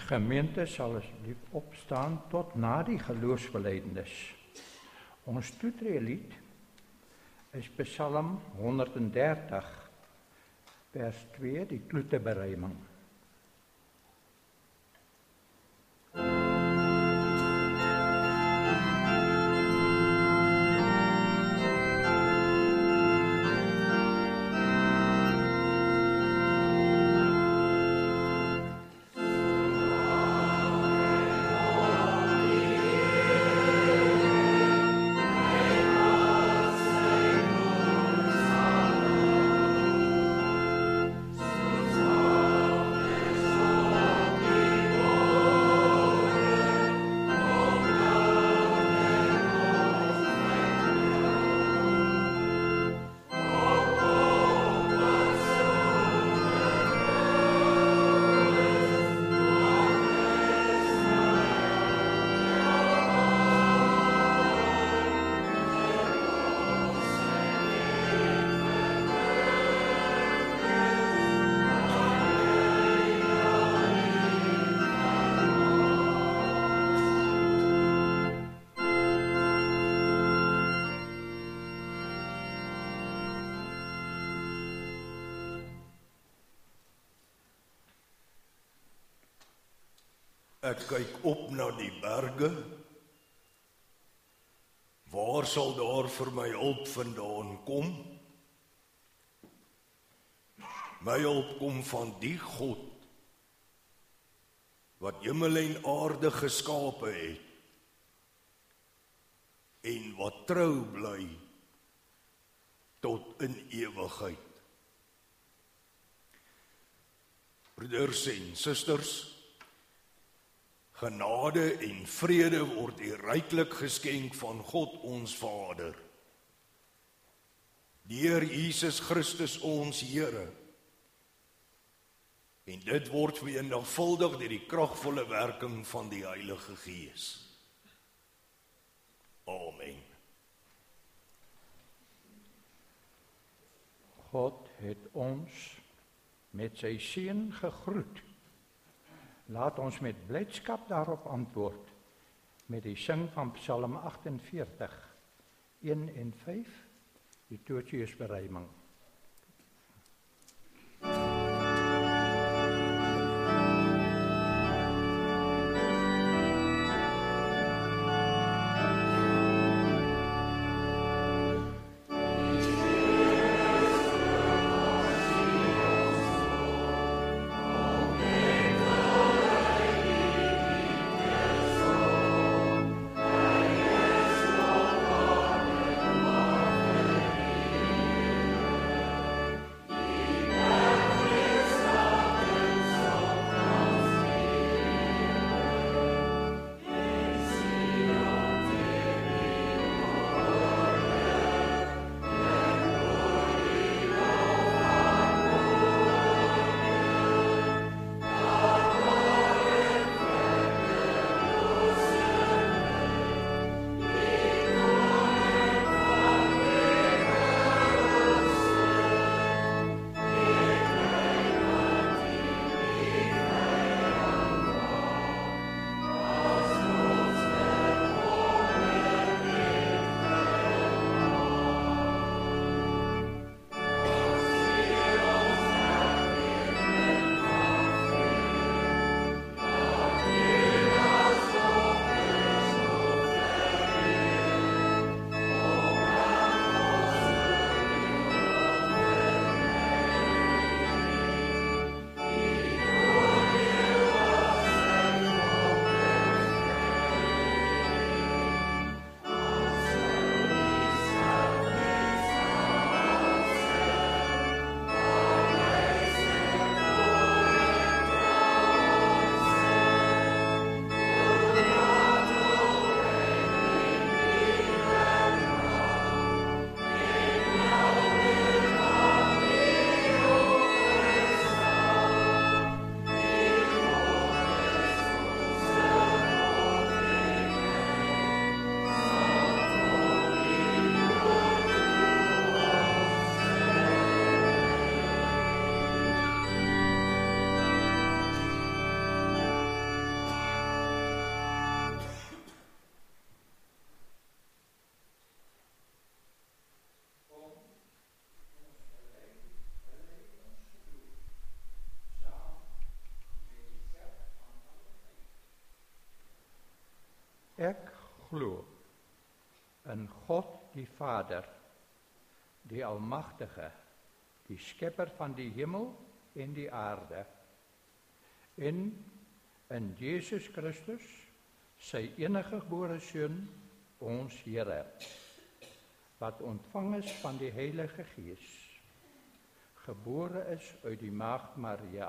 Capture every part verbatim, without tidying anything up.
Gemeente sal asseblief opstaan tot na die geloofsbelijdenis. Ons toetreelied is Psalm honderddertig, vers twee, die kloeteberijming. Ek kyk op na die berge. Waar sal daar vir my hulp vandaan kom? My hulp kom van die God wat hemel en aarde geskape het en wat trou bly tot in ewigheid. Broeders en susters, genade en vrede word u ryklik geskenk van God ons Vader, deur Jesus Christus ons Here, en dit word vermenigvuldig deur die kragvolle werking van die Heilige Gees. Amen. God het ons met sy seun gegroet. Laat ons met blydskap daarop antwoord met die sing van Psalm agtenveertig, een en vyf, die Toortjiesberijming. Ek glo in God die Vader, die Almagtige, die Skepper van die hemel en die aarde, en in Jesus Christus, sy enige gebore Seun, ons Here, wat ontvang is van die Heilige Gees, gebore is uit die Maagd Maria,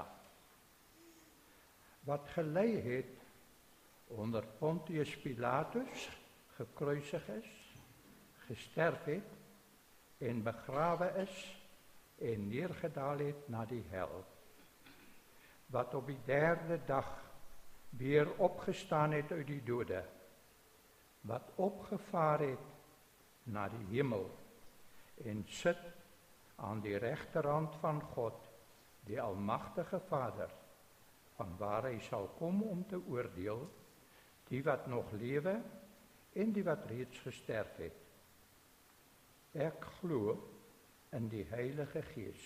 wat gelei het onder Pontius Pilatus, gekruisig is, gesterf het en begrawe is en neergedaal het na die hel, wat op die derde dag weer opgestaan het uit die dode, wat opgevaar het na die hemel en sit aan die regterhand van God, die Almagtige Vader, vanwaar hy sal kom om te oordeel die wat nog lewe en die wat reeds gesterf het. Ek glo in die Heilige Gees.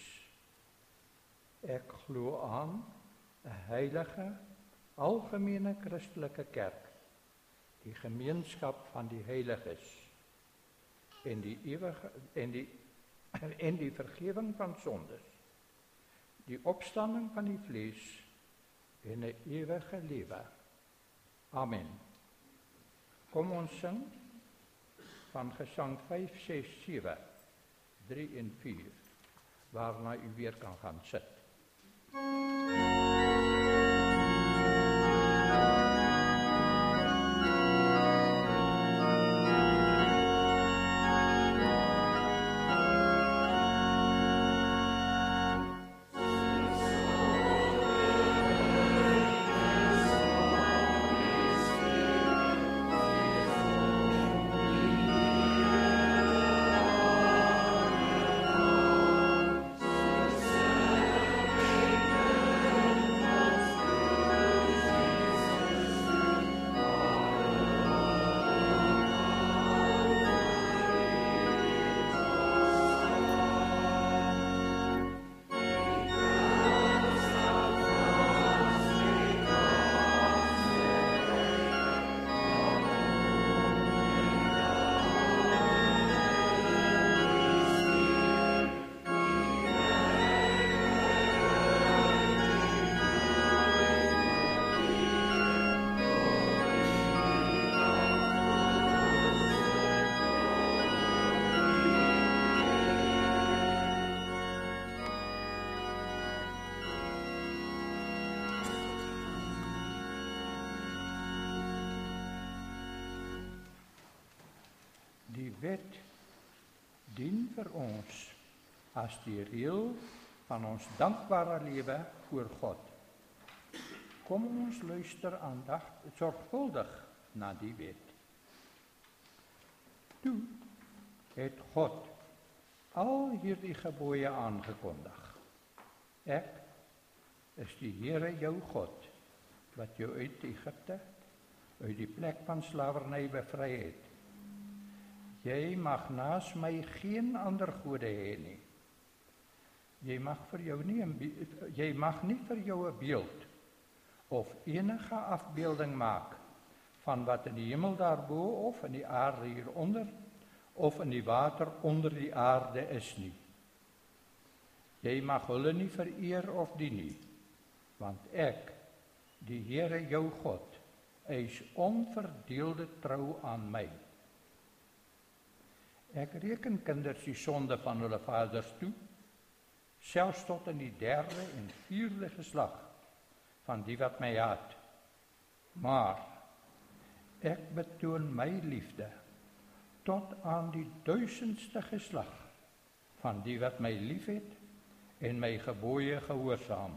Ek glo aan 'n heilige, algemene Christelike kerk, die gemeenskap van die heiliges en die ewige en die en die vergifnis van sondes, die opstanding van die vlees en 'n ewige lewe. Amen. Kom ons sing van Gesang vyf, ses, sewe, drie en vier, waarna u weer kan gaan sit. Die wet dien vir ons as die reël van ons dankbare lewe voor God. Kom ons luister aandagtig, sorgvuldig na die wet. Toe het God al hierdie gebooie aangekondig. Ek is die Here jou God, wat jou uit Egipte, uit die plek van slawerny bevry het. Jy mag naas my geen ander gode hê nie. Jy mag vir jou nie, jy mag nie vir jou 'n beeld of enige afbeelding maak van wat in die hemel daarbo of in die aarde hieronder of in die water onder die aarde is nie. Jy mag hulle nie vereer of dien nie, want ek, die Here jou God, is onverdeelde trou aan my. Ek reken kinders die sonde van hulle vaders toe, selfs tot in die derde en vierde geslag van die wat my haat. Maar ek betoon my liefde tot aan die duisendste geslag van die wat my liefhet en my gebooie gehoorsaam.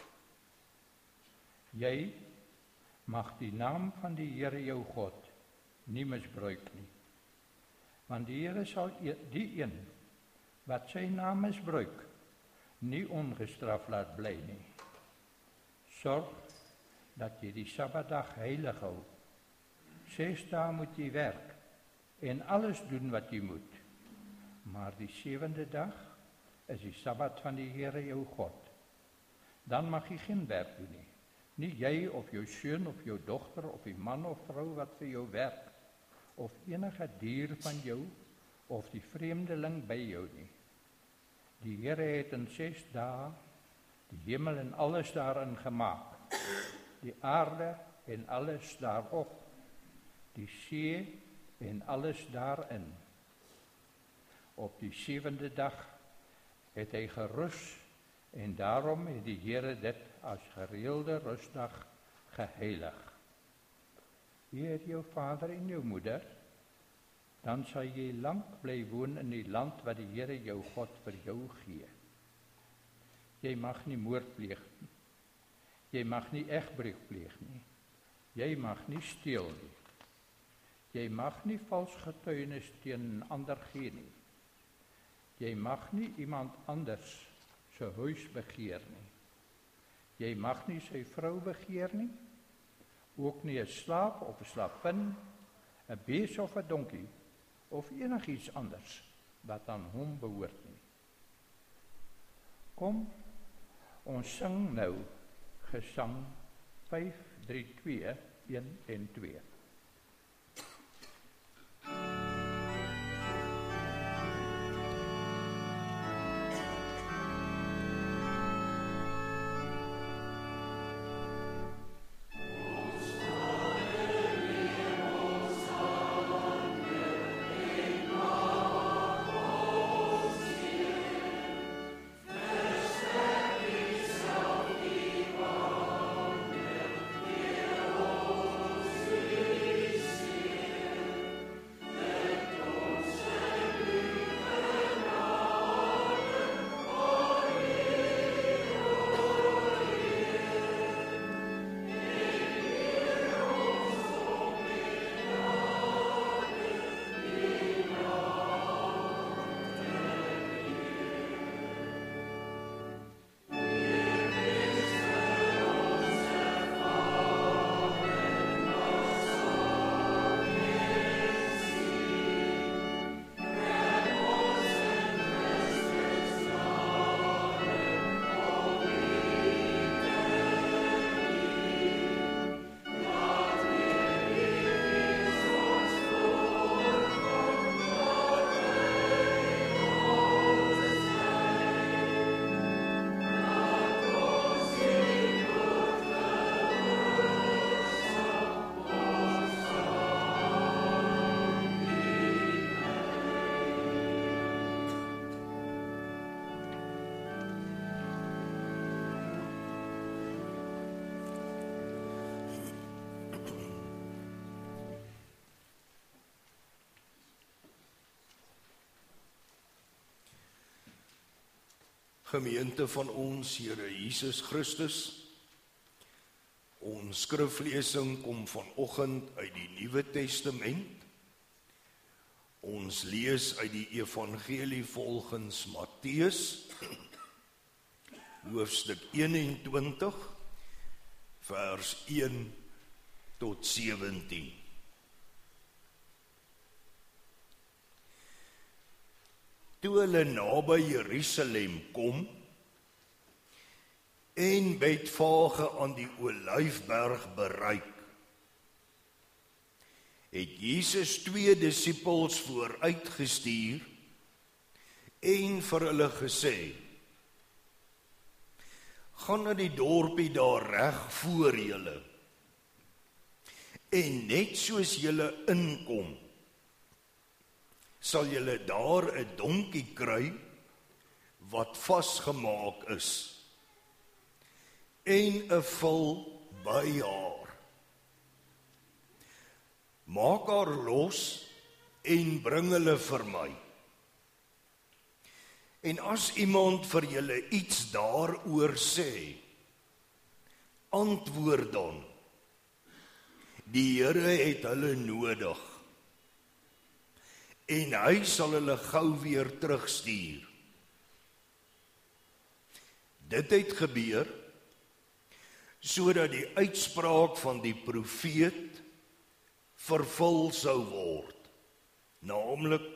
Jy mag die naam van die Here jou God nie misbruik nie. Want die Here sal die een wat sy naam misbruik nie ongestraf laat bly nie. Sorg dat jy die Sabbatdag heilig hou. Ses dae moet jy werk en alles doen wat jy moet. Maar die sewende dag is die Sabbat van die Here jou God. Dan mag jy geen werk doen nie. Nie jy of jou seun of jou dogter of die man of vrou wat vir jou werk, of enige dier van jou, of die vreemdeling by jou nie. Die Here het in ses dae die hemel en alles daarin gemaak, die aarde en alles daarop, die see en alles daarin. Op die sewende dag het hy gerus, en daarom het die Here dit as gereelde rustdag geheilig. Eer jou vader en jou moeder, dan sal jy lank bly woon in die land wat die Here jou God vir jou gee. Jy mag nie moord pleeg nie. Jy mag nie egbreek pleeg nie. Jy mag nie steel nie. Jy mag nie vals getuienis teen ander gee nie. Jy mag nie iemand anders sy huis begeer nie. Jy mag nie sy vrou begeer nie, ook nie 'n slaaf of 'n slavin, 'n bees of 'n donkie, of enigiets anders wat aan hom behoort nie. Kom, ons sing nou gesang vyf drie twee een en twee. Gemeente van ons Here Jesus Christus, ons skriflesing kom vanoggend uit die Nuwe Testament. Ons lees uit die Evangelie volgens Matteus, hoofstuk eenentwintig, vers een tot sewentien. Toe hulle naby Jerusalem kom en Betfage aan die Olyfberg bereik, het Jesus twee disippels vooruitgestuur en vir hulle gesê: gaan na die dorpie daar reg voor julle, en net soos julle inkom, sal julle daar 'n donkie kry wat vasgemaak is en 'n vul by haar. Maak haar los en bring hulle vir my. En as iemand vir julle iets daaroor sê, antwoord dan: die Here het hulle nodig, en hy sal hulle gou weer terugstuur. Dit het gebeur sodat die uitspraak van die profeet vervul sou word, naamlik: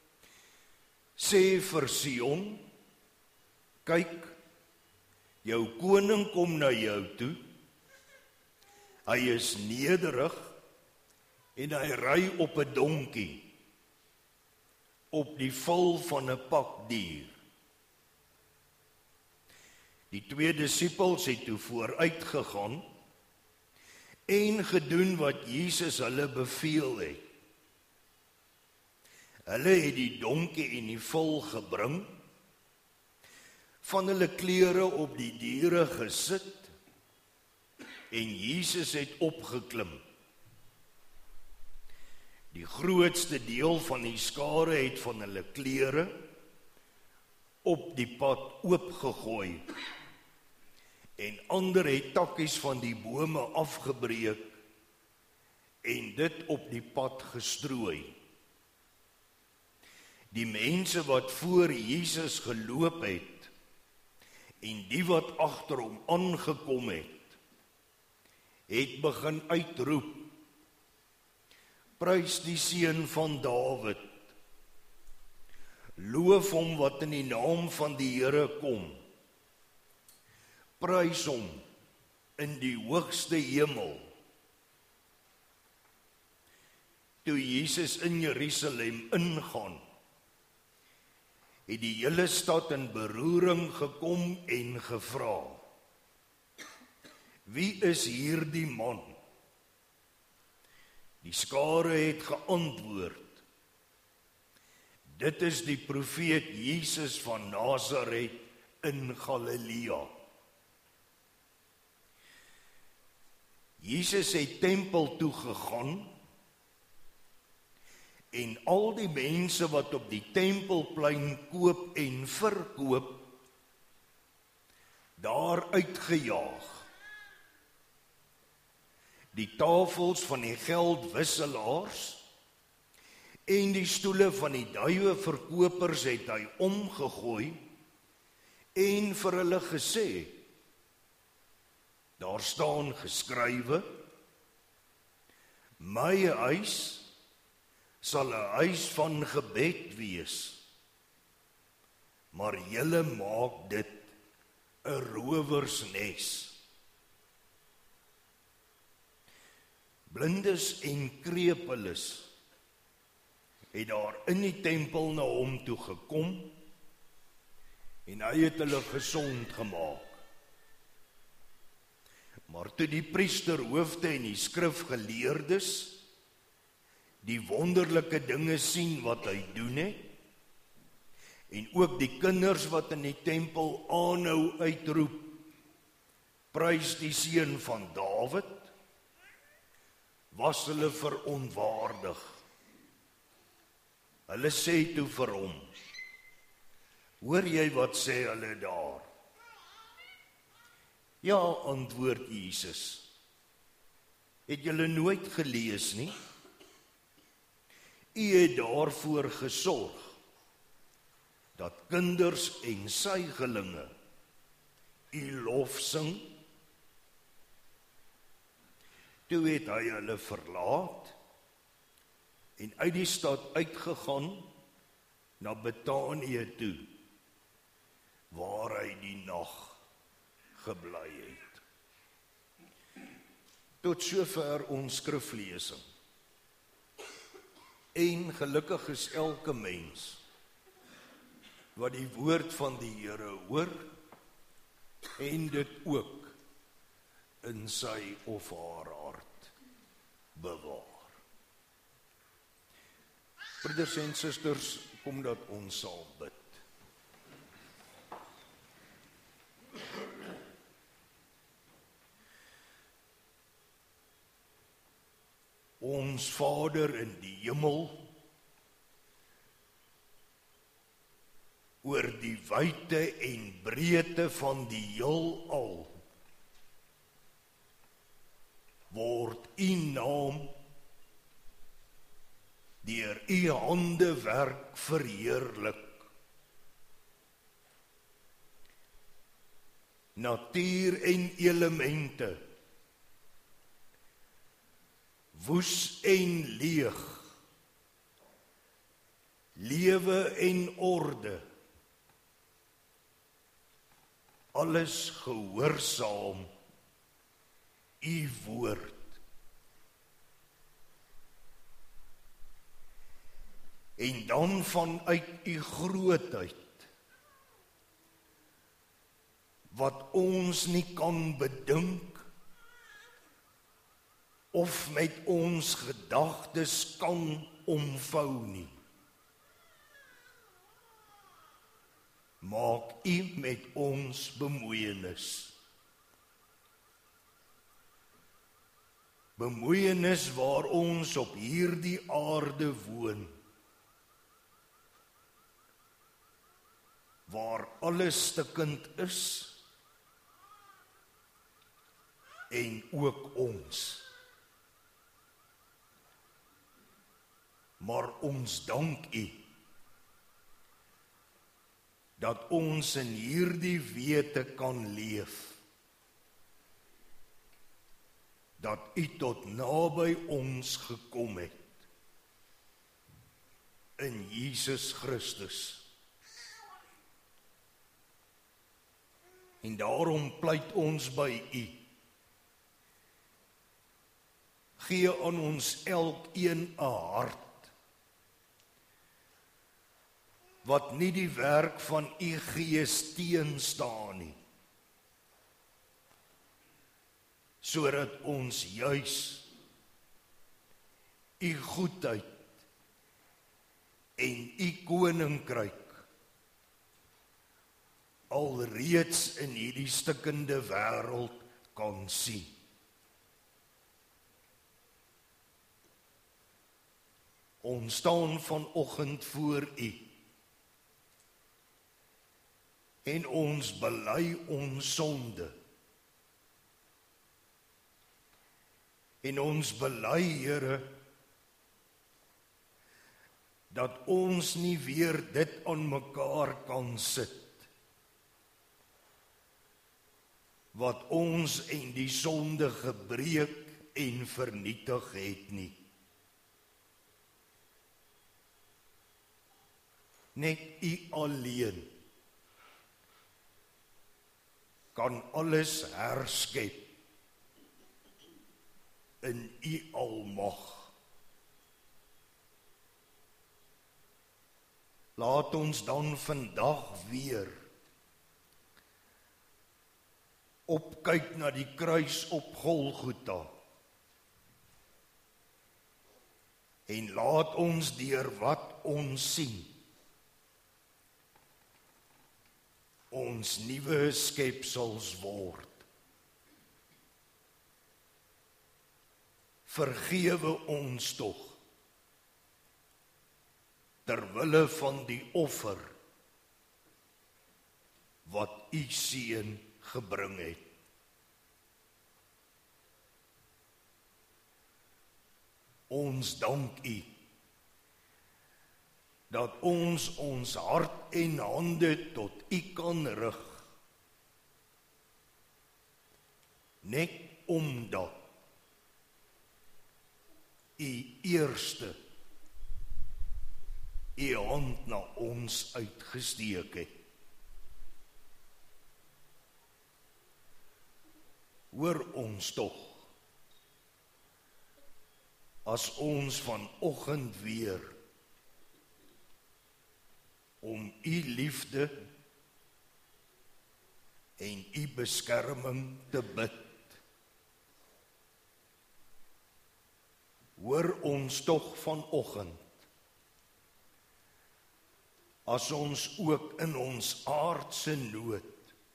sê vir Sion, kyk, jou koning kom na jou toe, Hy is nederig en hy ry op 'n donkie, op die vel van 'n pak dier. Die twee disippels het toe vooruit gegaan en gedoen wat Jesus hulle beveel het. Hulle het die donkie en die vel gebring, van hulle klere op die diere gesit, en Jesus het opgeklim. Die grootste deel van die skare het van hulle klere op die pad oopgegooi, en ander het takkies van die bome afgebreek en dit op die pad gestrooi. Die mense wat voor Jesus geloop het en die wat agter hom aangekom het, het begin uitroep: Prys die Seun van Dawid. Loof hom wat in die naam van die Here kom. Prys hom in die hoogste hemel. Toe Jesus in Jerusalem ingaan, het die hele stad in beroering gekom en gevra: Wie is hierdie man? Die skare het geantwoord: Dit is die profeet Jesus van Nasaret in Galilea. Jesus het tempel toe gegaan en al die mense wat op die tempelplein koop en verkoop, daar uitgejaag. Die tafels van die geldwisselaars en die stoele van die duiweverkopers het hy omgegooi en vir hulle gesê: Daar staan geskrywe: My huis sal 'n huis van gebed wees, maar julle maak dit 'n rowersnes. Blindes en krepeles het daar in die tempel na hom toe gekom en hy het hulle gesond gemaak. Maar toe die priesterhoofde en die skrifgeleerdes die wonderlike dinge sien wat hy doen het, en ook die kinders wat in die tempel aanhou uitroep: Prys die Seun van Dawid, was hulle verontwaardig. Hulle sê toe vir hom: Hoor jy wat sê hulle daar? Ja, antwoord Jesus. Het julle nooit gelees nie? U het daarvoor gesorg dat kinders en suigelinge u lof sing. Toe het hy hulle verlaat en uit die stad uitgegaan na Betanië toe, waar hy die nag gebly het. Tot sover ons skriflesing. En gelukkig is elke mens wat die woord van die Here hoor en dit ook in sy of haar hart bewaar. Broeders en susters, kom dat ons sal bid. Ons Vader in die hemel, oor die wyte en breedte van die heelal, word u naam deur u handewerk verheerlik. Natuur en elemente, woes en leeg, lewe en orde, alles gehoorsaam u woord. dan vanuit u grootheid, wat ons nie kan bedink, of met ons gedagtes kan omvou nie. Maak u met ons bemoeienis. Bemoeienis waar ons op hierdie aarde woon, waar alles stikkend is, en ook ons. Maar ons dank u, dat ons in hierdie wete kan leef, dat u tot naby ons gekom het, in Jesus Christus. En daarom pleit ons by u, gee aan ons elkeen 'n hart, wat nie die werk van u Gees teenstaan nie, sodat ons juis u goedheid en u koninkryk alreeds in hierdie stikkende wêreld kan sien. Ons staan vanoggend voor u, en ons bely ons sonde. En ons bely, Here, dat ons nie weer dit aan mekaar kan sit, wat ons en die sonde gebreek en vernietig het nie. Net u alleen kan alles herskep in u almag. Laat ons dan vandag weer opkyk na die kruis op Golgotha, en laat ons deur wat ons sien, ons nuwe skepsels word. Vergewe ons tog, ter wille van die offer, wat u seun gebring het. Ons dank u, dat ons ons hart en hande tot u kan rig, net omdat u eerste u hand na ons uitgesteek het. Hoor ons tog, as ons vanoggend weer om u liefde en u beskerming te bid. Hoor ons tog vanoggend, as ons ook in ons aardse nood,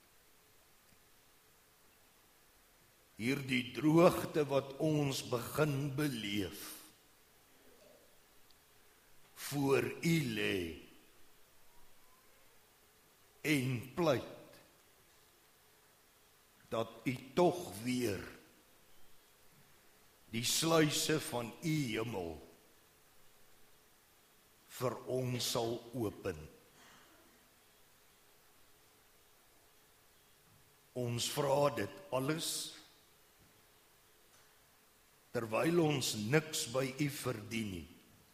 hierdie droogte wat ons begin beleef, voor u lê, en pleit, dat u tog weer die sluise van u hemel vir ons sal open. Ons vra dit alles, terwyl ons niks by u verdien nie.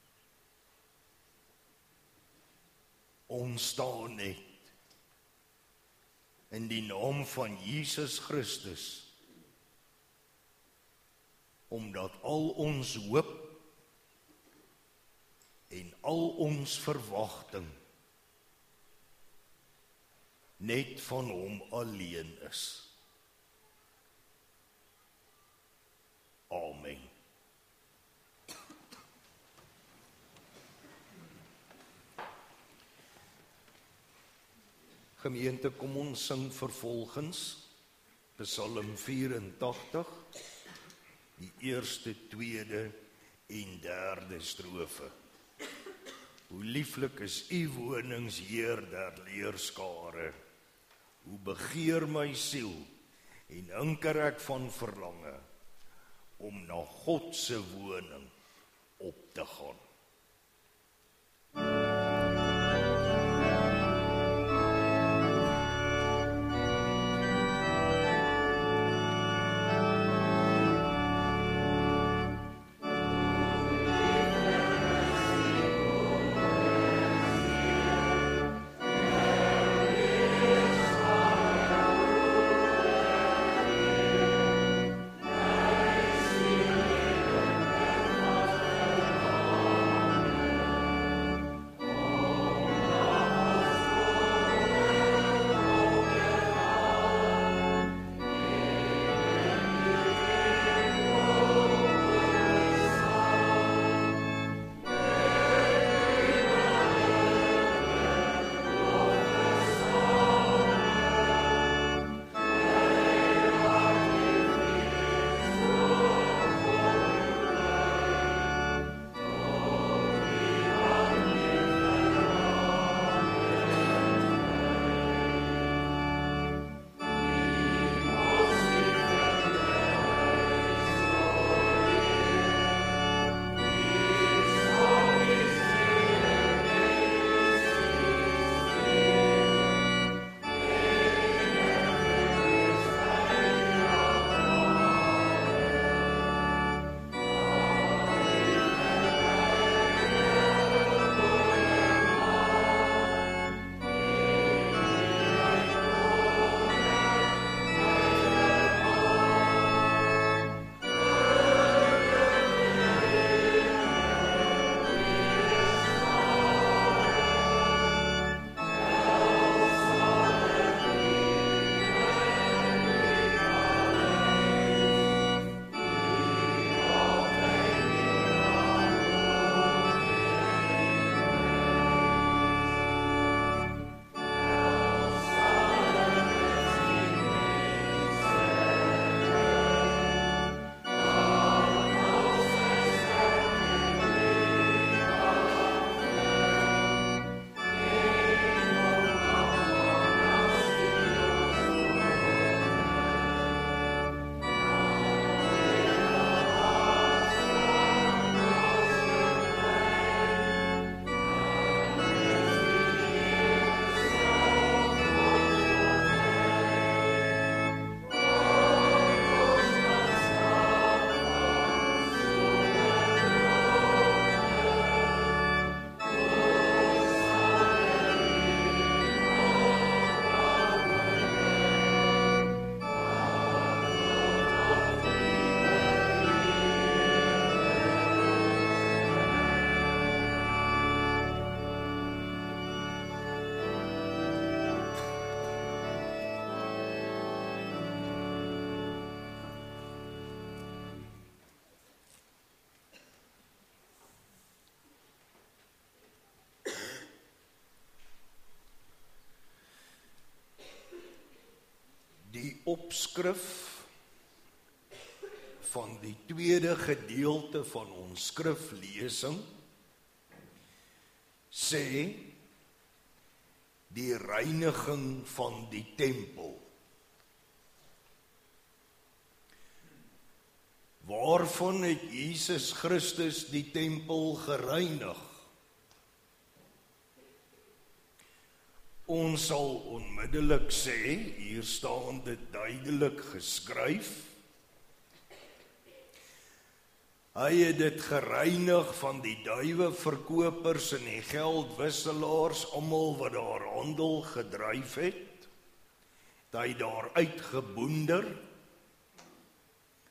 Ons staan net in die naam van Jesus Christus, omdat al ons hoop en al ons verwagting net van hom alleen is. Amen. Gemeente, kom ons sing vervolgens Psalm vyerentagtig, die eerste, tweede en derde strofe. Hoe lieflik is u wonings, Heer der leerskare. Hoe begeer my siel en hinker ek van verlange om na God se woning op te gaan. Die opskrif van die tweede gedeelte van ons skriflesing sê die reiniging van die tempel. Waarvan het Jesus Christus die tempel gereinig? Ons sal onmiddellik sê, hier staan dit duidelik geskryf, hy het dit gereinig van die duiweverkopers en die geldwisselaars, almal wat daar handel gedryf het, het hy daar uitgeboender,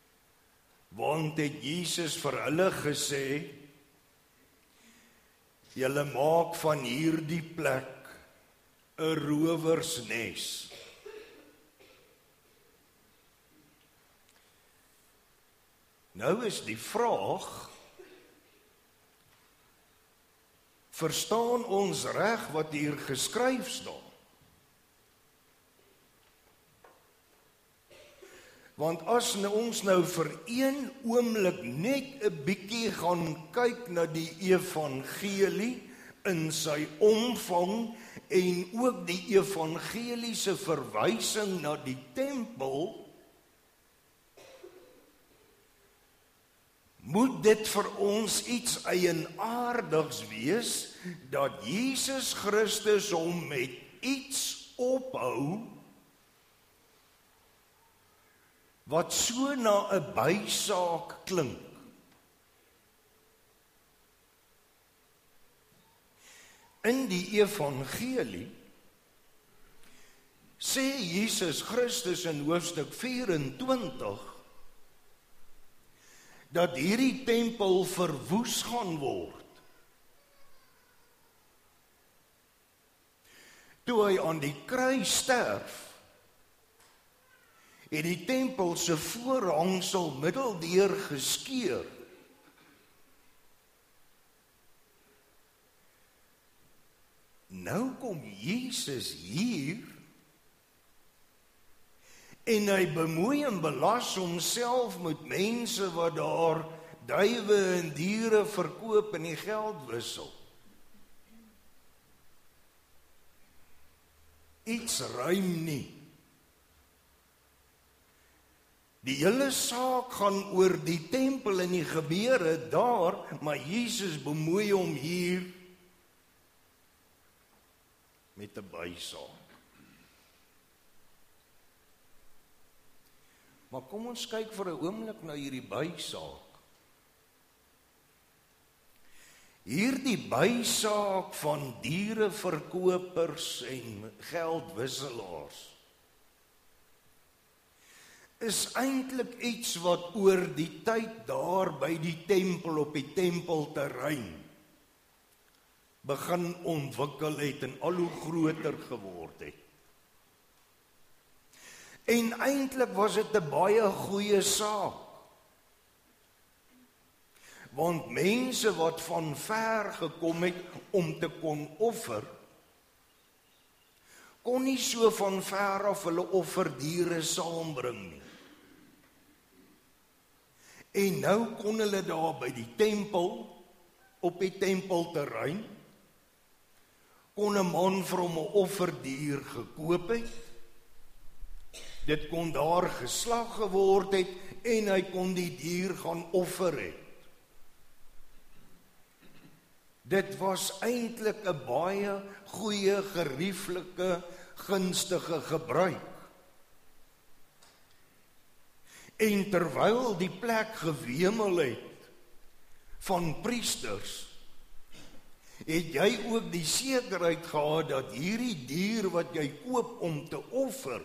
want het Jesus vir hulle gesê, julle maak van hierdie plek 'n rowersnes. Nou is die vraag, verstaan ons reg wat hier geskryf staan? Want as nou ons nou vir een oomblik net 'n bietjie gaan kyk na die evangelie in sy omvang en ook die evangeliese verwysing na die tempel, moet dit vir ons iets eienaardigs wees dat Jesus Christus hom met iets ophou wat so na 'n bysaak klink. In die evangelie sê Jesus Christus in hoofstuk vyf-en-twintig dat hierdie tempel verwoes gaan word. Toe hy aan die kruis sterf, het die tempel se voorhangsel middeldeur geskeur. Nou kom Jesus hier en hy bemoei en belas homself met mense wat daar duwe en diere verkoop en die geld wissel. Iets ruim nie. Die hele saak gaan oor die tempel en die gebeure daar, maar Jesus bemoei hom hier met 'n bysaak. Maar kom ons kyk vir 'n oomblik na hierdie bysaak. Hierdie bysaak van diereverkopers en geldwisselaars is eintlik iets wat oor die tyd daar by die tempel op die tempelterrein begin ontwikkel het en al hoe groter geword het. En eintlik was dit 'n baie goeie saak. Want mense wat van ver gekom het om te kon offer, kon nie so van ver af hulle offerdiere saambring nie. En nou kon hulle daar by die tempel, op die tempelterrein, kon 'n man vir hom 'n offerdier gekoop het. Dit kon daar geslag geword het en hy kon die dier gaan offer het. Dit was eintlik 'n baie goeie, gerieflike, gunstige gebruik. En terwyl die plek gewemel het van priesters, het jy ook die sekerheid gehad dat hierdie dier wat jy koop om te offer,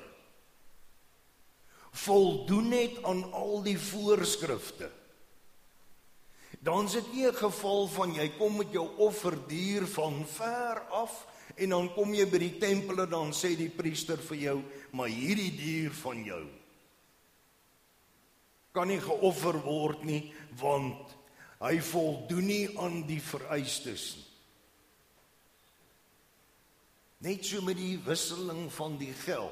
voldoen het aan al die voorskrifte. Dan is dit nie 'n geval van jy kom met jou offerdier van ver af en dan kom jy by die tempel en dan sê die priester vir jou, maar hierdie dier van jou kan nie geoffer word nie, want hy voldoen nie aan die vereistes nie. Net so met die wisseling van die geld.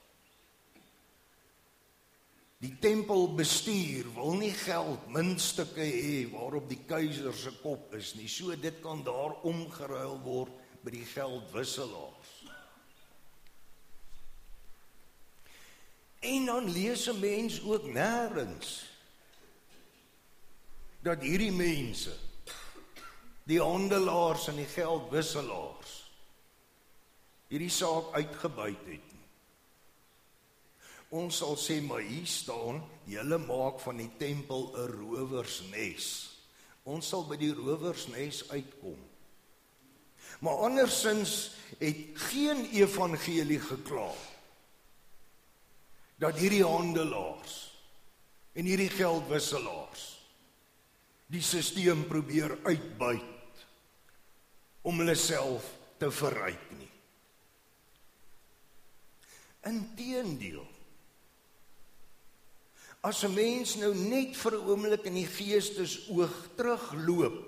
Die tempelbestuur wil nie geld muntstukke hê waarop die keiser se kop is nie. So dit kan daar omgeruil word by die geldwisselaars. En dan lees 'n mens ook nêrens dat hierdie mense, die handelaars en die geldwisselaars, hierdie saak uitgebuit het. Ons sal sê, maar hier staan, julle maak van die tempel 'n rowersnes. Ons sal by die rowersnes uitkom. Maar andersins het geen evangelie gekla dat hierdie handelaars en hierdie geldwisselaars die sisteem probeer uitbuit om hulle self te verryk nie. Inteendeel, as 'n mens nou net vir 'n oomblik in die geestesoog terugloop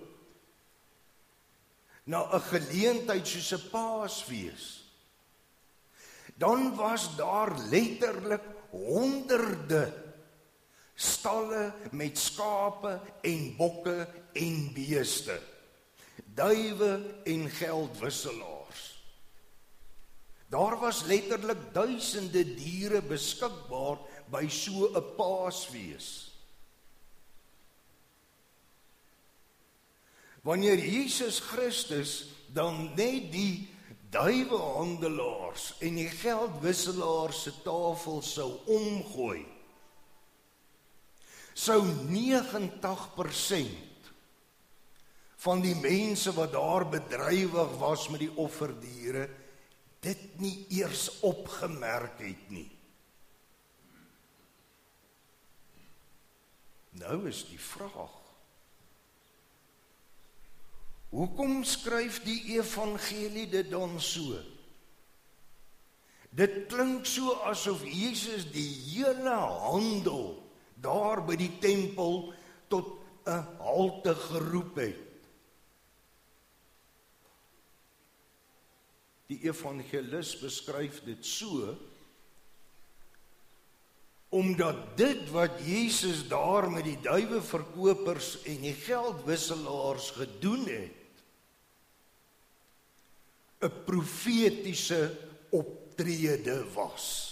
na 'n geleentheid soos 'n Paasfees, dan was daar letterlik honderde stalle met skape en bokke en beeste, duwe en geldwisselaars. Daar was letterlik duisende diere beskikbaar by so 'n Paasfees. Wanneer Jesus Christus dan net die duiwehandelaars en die geldwisselaars se tafel sou omgooi, sou negentig persent van die mense wat daar bedrywig was met die offerdiere, dit nie eers opgemerk het nie. Nou is die vraag, hoekom skryf die evangelie dit dan so? Dit klink so asof Jesus die hele handel daar by die tempel tot 'n halte geroep het. Die evangelis beskryf dit so, omdat dit wat Jesus daar met die duiweverkopers en die geldwisselaars gedoen het, 'n profetiese optrede was.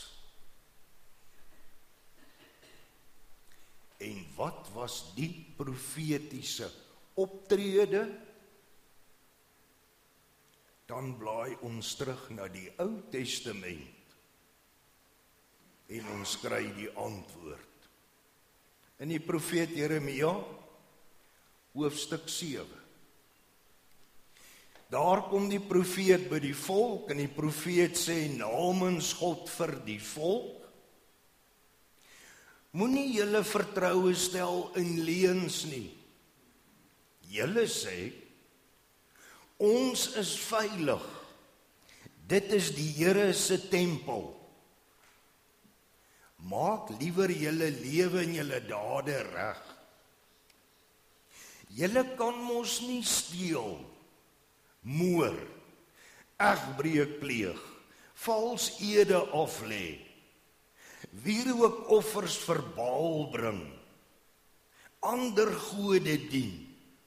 En wat was die profetiese optrede? Dan blaai ons terug na die Ou Testament en ons kry die antwoord. In die profeet Jeremia, hoofstuk sewe. Daar kom die profeet by die volk en die profeet sê namens God vir die volk, moenie julle vertroue stel in leuns nie. Julle sê, ons is veilig. Dit is die Here se tempel. Maak liewer julle lewe en julle dade reg. Julle kan mos nie steel, moor, egbreek pleeg, vals ede aflê, wierookoffers vir Baal bring, ander gode dien,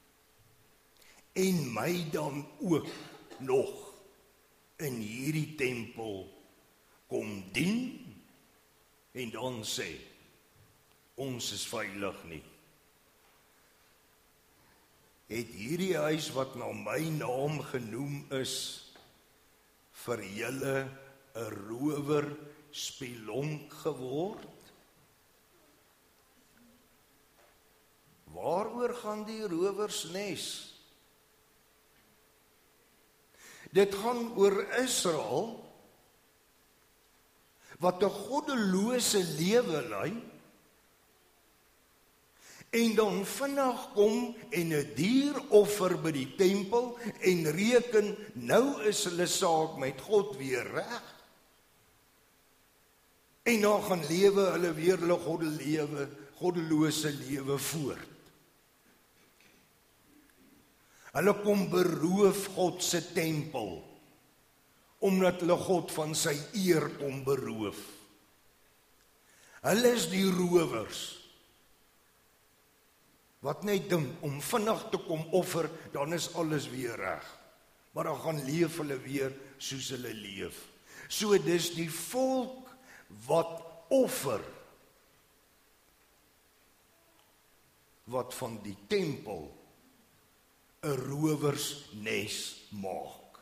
en my dan ook nog in hierdie tempel kom dien, en dan sê, ons is veilig nie. Het hierdie huis wat na my naam genoem is, vir julle 'n rower spelonk geword? Waaroor gaan die rowersnes? Dit gaan oor Israel, wat 'n goddelose lewe lei, en dan vinnig kom en 'n dier offer by die tempel, en reken, nou is hulle saak met God weer reg, en dan gaan lewe hulle weer hulle goddelose, goddelose lewe voort. Hulle kom beroof God se tempel, omdat hulle God van sy eer kom beroof. Hulle is die rowers, wat net dink om vinnig te kom offer, dan is alles weer reg. Maar dan gaan leef hulle weer soos hulle leef. So dis die volk wat offer, wat van die tempel 'n rowersnes maak.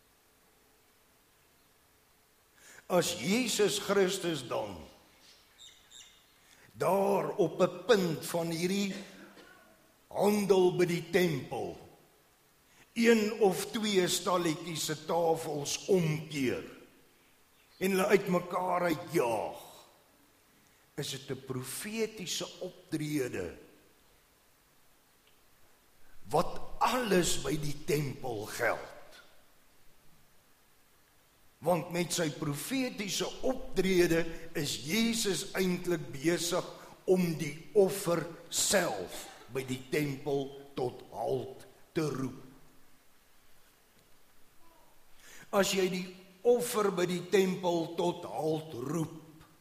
As Jesus Christus dan daar op 'n punt van hierdie handel by die tempel een of twee stalletjies se tafels omkeer en hulle uitmekaar uitjaag, is dit 'n profetiese optrede wat alles by die tempel geld. Want met sy profetiese optrede is Jesus eintlik besig om die offer self by die tempel tot halt te roep. As jy die offer by die tempel tot halt roep,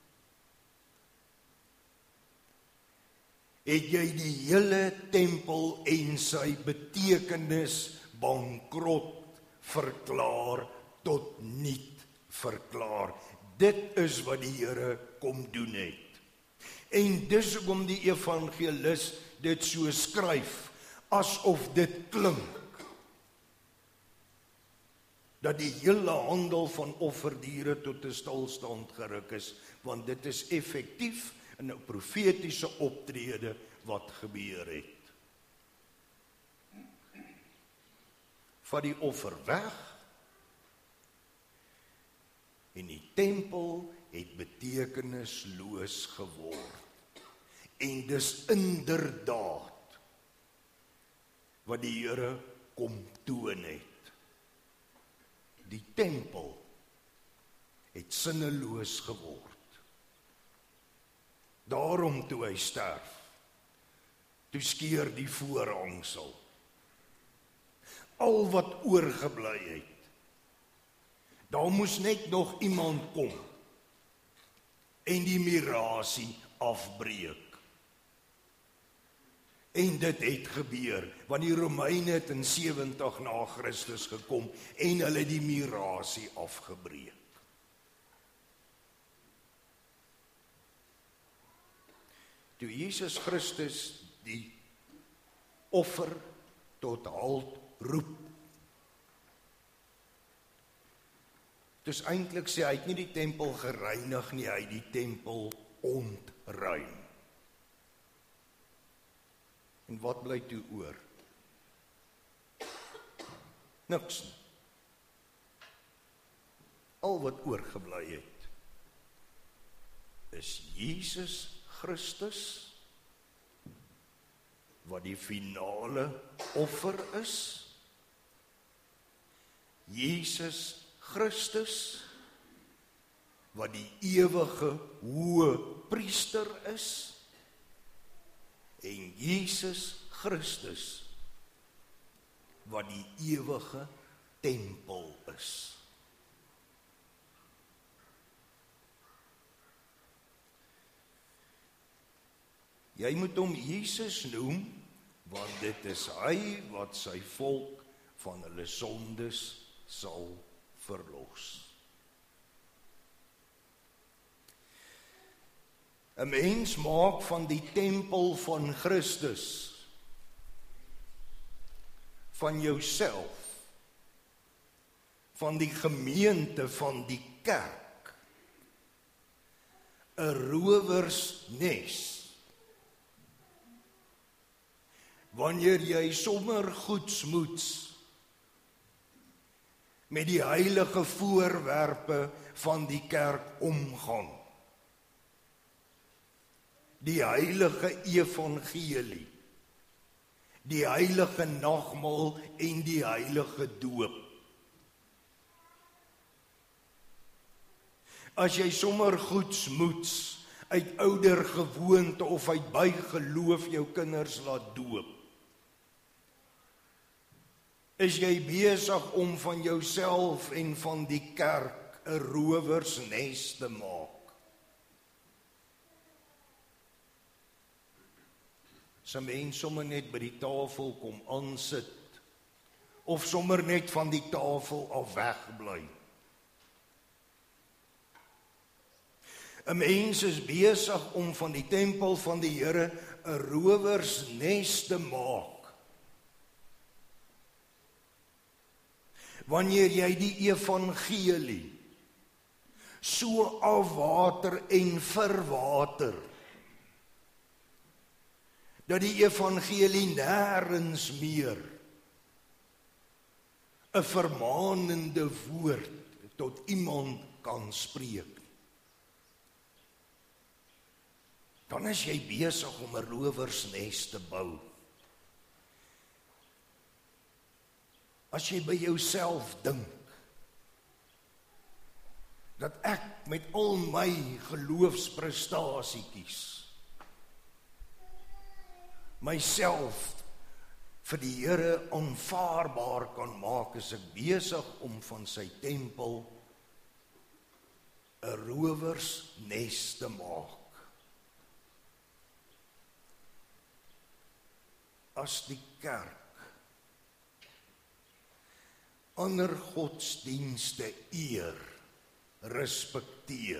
het jy die hele tempel en sy betekenis bankrot verklaar, tot niet verklaar. Dit is wat die Here kom doen het. En dis hoekom die evangelis dit so skryf, asof dit klink, dat die hele handel van offerdiere tot 'n stilstand geruk is, want dit is effektief in 'n profetiese optrede wat gebeur het. Vat die offer weg, en die tempel het betekenisloos geword. En dis inderdaad wat die Here kom toon het. Die tempel het sinneloos geword. Daarom toe hy sterf, toe skeur die voorhangsel. Al wat oorgebly het, daar moes net nog iemand kom en die mirasie afbreek. En dit het gebeur, want die Romeine het in sewentig na Christus gekom en hulle die mirasie afgebreek. Toe Jesus Christus die offer tot halt roep, dus eintlik sê hy het nie die tempel gereinig nie, hy het die tempel ontruim. En wat bly toe oor? Niks nie. Al wat oorgebly het, is Jesus Christus, wat die finale offer is. Jesus Christus, wat die ewige hoë priester is, en Jesus Christus, wat die ewige tempel is. Jy moet hom Jesus noem, want dit is hy wat sy volk van hulle sondes sal verlos. 'n Mens maak van die tempel van Christus, van jouself, van die gemeente, van die kerk, 'n rowersnes. Wanneer jy sommer goedsmoeds met die heilige voorwerpe van die kerk omgaan. Die heilige evangelie, die heilige nagmaal en die heilige doop. As jy sommer goedsmoeds uit ouder gewoonte of uit bygeloof jou kinders laat doop, is jy besig om van jouself en van die kerk 'n rowersnes te maak. As 'n mens sommer net by die tafel kom aansit, of sommer net van die tafel af wegbly. 'n Mens is besig om van die tempel van die Here 'n rowersnes te maak. Wanneer jy die evangelie so afwater en verwater, dat die evangelie nêrens meer 'n vermaanende woord tot iemand kan spreek, dan is jy besig om 'n rowersnes te bou. As jy by jouself dink, dat ek met al my geloofsprestasietjies myself vir die Here aanvaarbaar kan maak, is ek besig om van sy tempel 'n rowersnes te maak. As die kerk ander godsdienste eer, respekteer,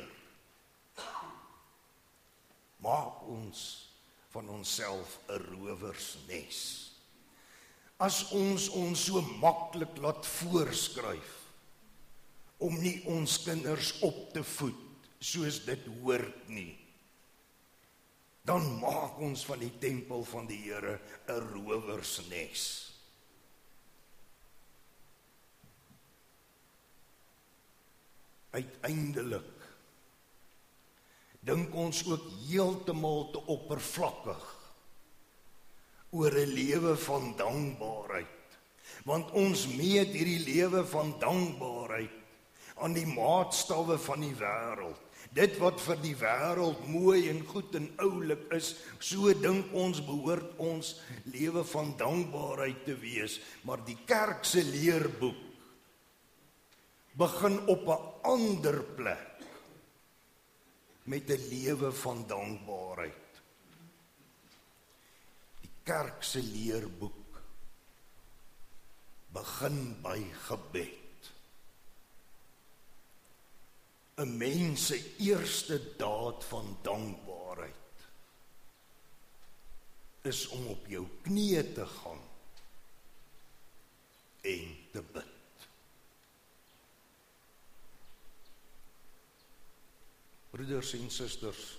maak ons van onsself 'n rowersnes. As ons ons so maklik laat voorskryf om nie ons kinders op te voed soos dit hoort nie, dan maak ons van die tempel van die Here 'n rowersnes. Uiteindelik dink ons ook heeltemal te oppervlakkig oor 'n lewe van dankbaarheid, want ons meet hierdie lewe van dankbaarheid aan die maatstawwe van die wêreld. Dit wat vir die wêreld mooi en goed en oulik is, so dink ons behoort ons lewe van dankbaarheid te wees, maar die kerk se leerboek begin op 'n ander plek met 'n lewe van dankbaarheid. Die kerk se leerboek begin by gebed. 'n Mens se eerste daad van dankbaarheid is om op jou knieë te gaan en te bid. Broeders en susters,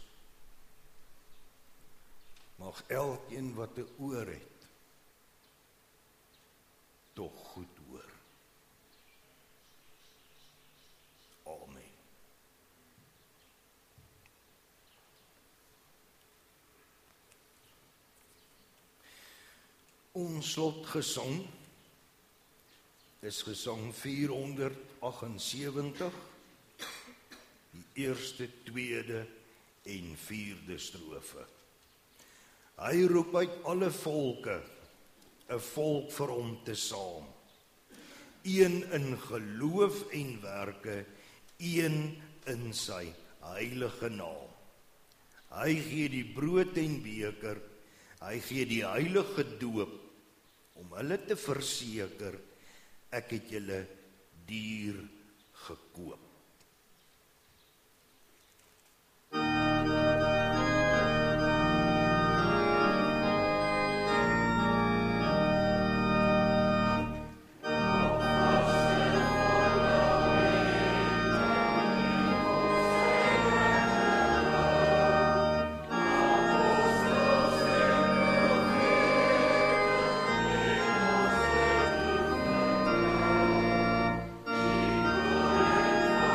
mag elkeen wat 'n oor het, tog goed hoor. Amen. Ons slotgesang is gesang vierhonderdagsewentig, die eerste, tweede en vierde strofe. Hy roep uit alle volke, 'n volk vir hom te saam. Een in geloof en werke, een in sy heilige naam. Hy gee die brood en beker, hy gee die heilige doop, om hulle te verseker, ek het julle duur gekoop. Amen.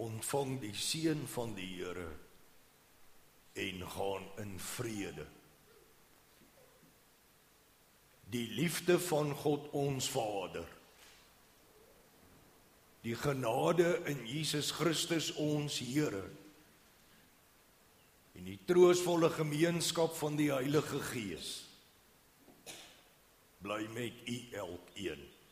ontvang die seën van die Here en gaan in vrede. Die liefde van God ons Vader, die genade in Jesus Christus ons Here, en die troostvolle gemeenskap van die Heilige Gees, bly met u elkeen.